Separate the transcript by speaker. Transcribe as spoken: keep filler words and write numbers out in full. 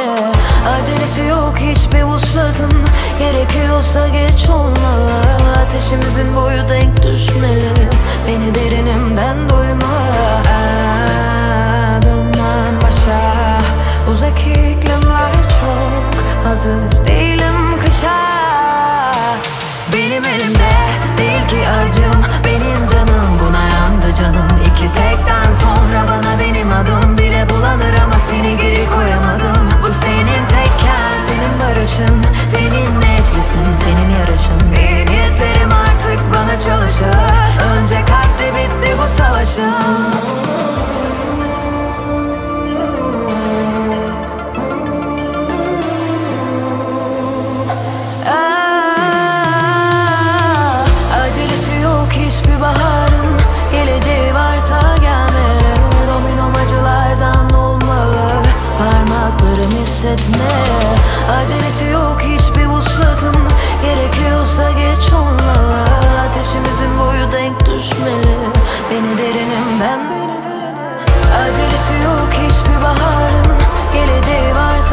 Speaker 1: Acelesi yok hiçbir vuslatın, gerekiyorsa geç olmalı. Ateşimizin boyu denk düşmeli, beni derinimden duyma. Adımdan başa uzak iklimler çok, hazır değilim kışa. Benim elimde değil ki acım, benim canım buna yandı canım. İki tekten sonra bana benim adım bile bulanır ama seni geri koyamadım. Bu senin tekken, senin barışın, senin meclisin, senin yarışın. İyi niyetlerim artık bana çalışır, önce kalpte bitti bu savaşım. Hiçbir baharın geleceği varsa gelmeli. Dominom acılardan olmalı, parmaklarım hissetmeli. Acelesi yok hiçbir vuslatın, gerekiyorsa geç olmalı. Ateşimizin boyu denk düşmeli, beni derinimden. Acelesi yok hiçbir baharın geleceği varsa